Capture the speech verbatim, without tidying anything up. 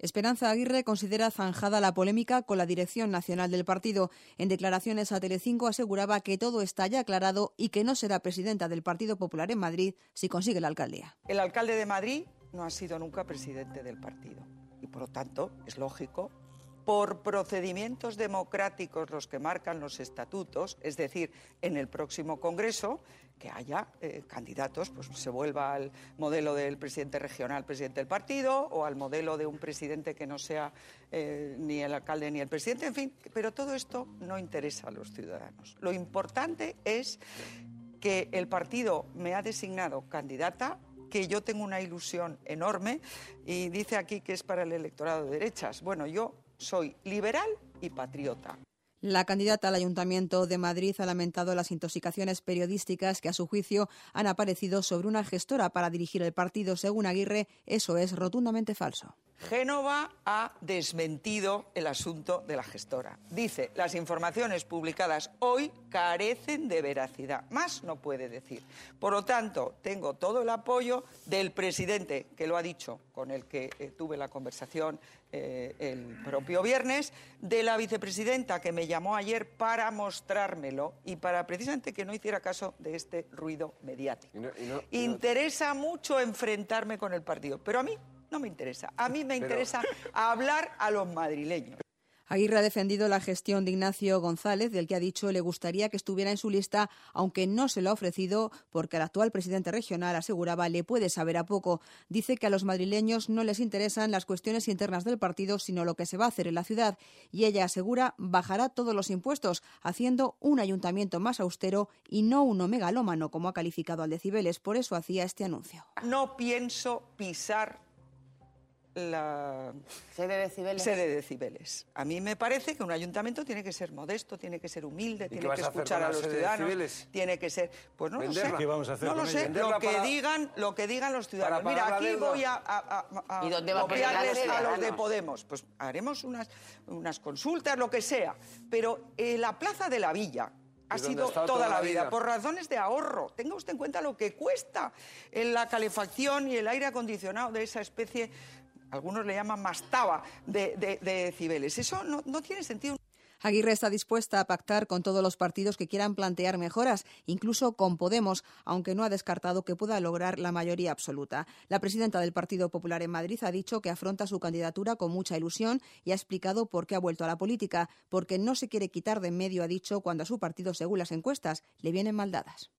Esperanza Aguirre considera zanjada la polémica con la dirección nacional del partido. En declaraciones a Telecinco aseguraba que todo está ya aclarado y que no será presidenta del Partido Popular en Madrid si consigue la alcaldía. El alcalde de Madrid no ha sido nunca presidente del partido y, por lo tanto, es lógico, por procedimientos democráticos los que marcan los estatutos, es decir, en el próximo Congreso, que haya eh, candidatos, pues se vuelva al modelo del presidente regional, presidente del partido, o al modelo de un presidente que no sea eh, ni el alcalde ni el presidente, en fin, pero todo esto no interesa a los ciudadanos. Lo importante es que el partido me ha designado candidata, que yo tengo una ilusión enorme, y dice aquí que es para el electorado de derechas. Bueno, yo soy liberal y patriota. La candidata al Ayuntamiento de Madrid ha lamentado las intoxicaciones periodísticas que, a su juicio, han aparecido sobre una gestora para dirigir el partido. Según Aguirre, eso es rotundamente falso. Génova ha desmentido el asunto de la gestora. Dice, las informaciones publicadas hoy carecen de veracidad. Más no puede decir. Por lo tanto, tengo todo el apoyo del presidente, que lo ha dicho, con el que eh, tuve la conversación eh, el propio viernes, de la vicepresidenta, que me llamó ayer para mostrármelo y para precisamente que no hiciera caso de este ruido mediático. Y no, y no, y no... Interesa mucho enfrentarme con el partido, pero a mí no me interesa. A mí me interesa Pero... hablar a los madrileños. Aguirre ha defendido la gestión de Ignacio González, del que ha dicho le gustaría que estuviera en su lista, aunque no se lo ha ofrecido porque el actual presidente regional, aseguraba, le puede saber a poco. Dice que a los madrileños no les interesan las cuestiones internas del partido, sino lo que se va a hacer en la ciudad. Y ella asegura bajará todos los impuestos, haciendo un ayuntamiento más austero y no uno megalómano, como ha calificado al Decibeles. Por eso hacía este anuncio. No pienso pisar la sede de Decibeles. sede de Decibeles. A mí me parece que un ayuntamiento tiene que ser modesto, tiene que ser humilde, tiene que escuchar a, a los ciudadanos, tiene que ser, pues no ¿Vender? lo sé, ¿Qué vamos a hacer no con lo sé, ella? lo que para... digan, lo que digan los ciudadanos. Mira, aquí voy a, a, a, a ¿Y dónde va a poner la sede? a los de Podemos, pues haremos unas, unas consultas, lo que sea, pero eh, la Plaza de la Villa ha sido toda, toda la vida, vida, por razones de ahorro. Tenga usted en cuenta lo que cuesta en la calefacción y el aire acondicionado de esa especie, algunos le llaman mastaba, de, de, de decibeles. Eso no, no tiene sentido. Aguirre está dispuesta a pactar con todos los partidos que quieran plantear mejoras, incluso con Podemos, aunque no ha descartado que pueda lograr la mayoría absoluta. La presidenta del Partido Popular en Madrid ha dicho que afronta su candidatura con mucha ilusión y ha explicado por qué ha vuelto a la política, porque no se quiere quitar de en medio, ha dicho, cuando a su partido, según las encuestas, le vienen mal dadas.